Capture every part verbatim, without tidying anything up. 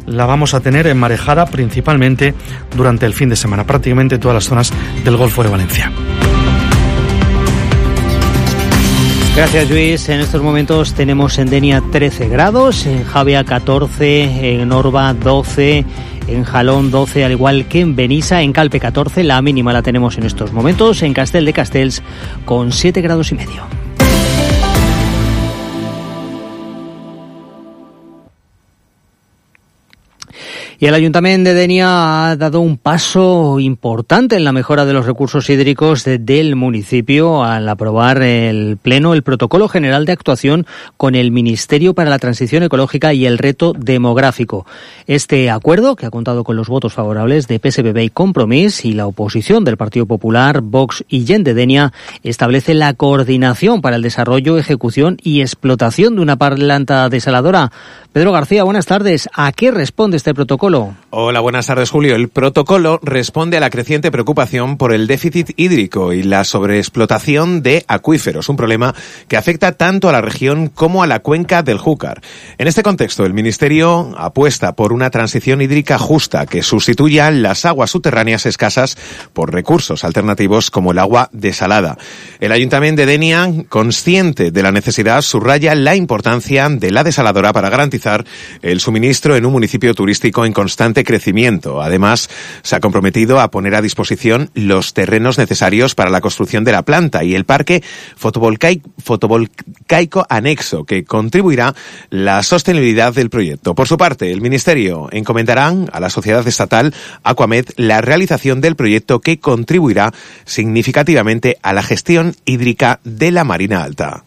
la vamos a tener emmarejada principalmente durante el fin de semana, prácticamente todas las zonas del Golfo de Valencia. Gracias, Luis. En estos momentos tenemos en Denia trece grados, en Javea catorce, en Orba doce, en Jalón doce, al igual que en Benissa, en Calpe catorce, la mínima la tenemos en estos momentos, en Castel de Castells con siete grados y medio. Y el Ayuntamiento de Denia ha dado un paso importante en la mejora de los recursos hídricos de, del municipio al aprobar el Pleno el Protocolo General de Actuación con el Ministerio para la Transición Ecológica y el Reto Demográfico. Este acuerdo, que ha contado con los votos favorables de P S B B y Compromís y la oposición del Partido Popular, Vox y Gent de Denia, establece la coordinación para el desarrollo, ejecución y explotación de una planta desaladora. Pedro García, buenas tardes. ¿A qué responde este protocolo? Hola, buenas tardes, Julio. El protocolo responde a la creciente preocupación por el déficit hídrico y la sobreexplotación de acuíferos, un problema que afecta tanto a la región como a la cuenca del Júcar. En este contexto, el Ministerio apuesta por una transición hídrica justa que sustituya las aguas subterráneas escasas por recursos alternativos como el agua desalada. El Ayuntamiento de Denia, consciente de la necesidad, subraya la importancia de la desaladora para garantizar el suministro en un municipio turístico en constante crecimiento. Además, se ha comprometido a poner a disposición los terrenos necesarios para la construcción de la planta y el parque fotovoltaico, fotovoltaico anexo, que contribuirá a la sostenibilidad del proyecto. Por su parte, el Ministerio encomendará a la sociedad estatal Aquamed la realización del proyecto que contribuirá significativamente a la gestión hídrica de la Marina Alta.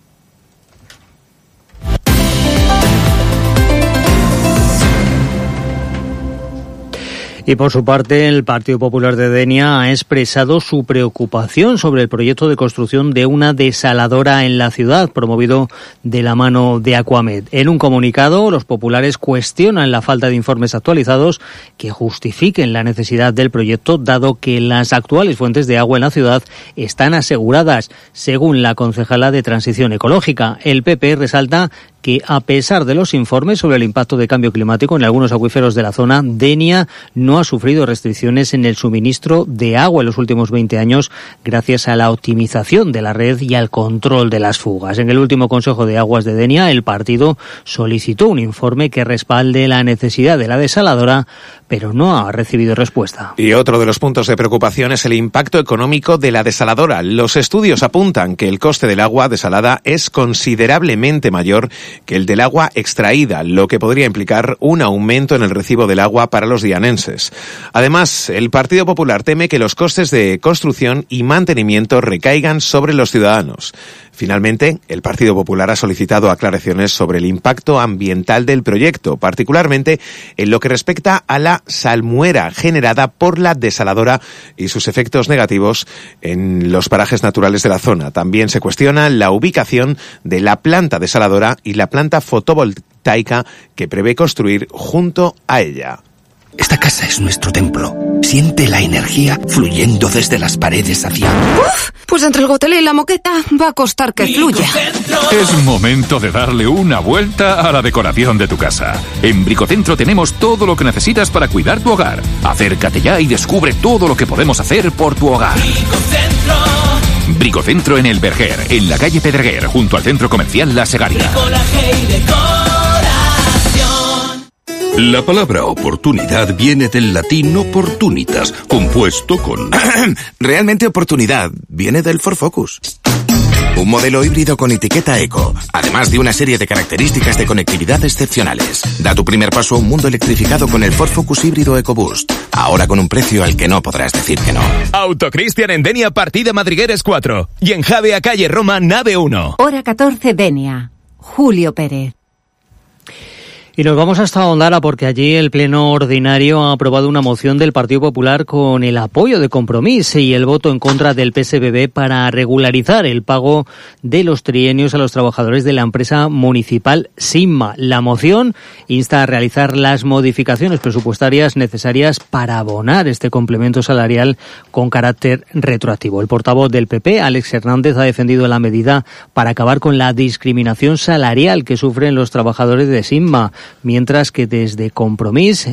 Y por su parte, el Partido Popular de Denia ha expresado su preocupación sobre el proyecto de construcción de una desaladora en la ciudad, promovido de la mano de Aquamed. En un comunicado, los populares cuestionan la falta de informes actualizados que justifiquen la necesidad del proyecto, dado que las actuales fuentes de agua en la ciudad están aseguradas, según la concejala de Transición Ecológica. El P P resalta que, a pesar de los informes sobre el impacto de cambio climático en algunos acuíferos de la zona, Denia no ha sufrido restricciones en el suministro de agua en los últimos veinte años gracias a la optimización de la red y al control de las fugas. En el último Consejo de Aguas de Denia, el partido solicitó un informe que respalde la necesidad de la desaladora, pero no ha recibido respuesta. Y otro de los puntos de preocupación es el impacto económico de la desaladora. Los estudios apuntan que el coste del agua desalada es considerablemente mayor que el del agua extraída, lo que podría implicar un aumento en el recibo del agua para los dianenses. Además, el Partido Popular teme que los costes de construcción y mantenimiento recaigan sobre los ciudadanos. Finalmente, el Partido Popular ha solicitado aclaraciones sobre el impacto ambiental del proyecto, particularmente en lo que respecta a la salmuera generada por la desaladora y sus efectos negativos en los parajes naturales de la zona. También se cuestiona la ubicación de la planta desaladora y la planta fotovoltaica que prevé construir junto a ella. Esta casa es nuestro templo. Siente la energía fluyendo desde las paredes hacia... Uf, pues entre el gotelé y la moqueta va a costar que fluya. Es momento de darle una vuelta a la decoración de tu casa. En Bricocentro tenemos todo lo que necesitas para cuidar tu hogar. Acércate ya y descubre todo lo que podemos hacer por tu hogar. Bricocentro. Bricocentro en El Verger, en la calle Pedreguer, junto al centro comercial La Segaria. La palabra oportunidad viene del latín opportunitas, compuesto con... Realmente oportunidad viene del Ford Focus. Un modelo híbrido con etiqueta eco, además de una serie de características de conectividad excepcionales. Da tu primer paso a un mundo electrificado con el Ford Focus híbrido EcoBoost. Ahora con un precio al que no podrás decir que no. Autocristian en Denia, partida Madrigueres cuatro. Y en Javea, calle Roma, nave uno. Hora catorce, Denia. Julio Pérez. Y nos vamos hasta Ondara porque allí el Pleno Ordinario ha aprobado una moción del Partido Popular con el apoyo de Compromís y el voto en contra del P S B B para regularizar el pago de los trienios a los trabajadores de la empresa municipal Simma. La moción insta a realizar las modificaciones presupuestarias necesarias para abonar este complemento salarial con carácter retroactivo. El portavoz del P P, Alex Hernández, ha defendido la medida para acabar con la discriminación salarial que sufren los trabajadores de Simma, mientras que desde Compromís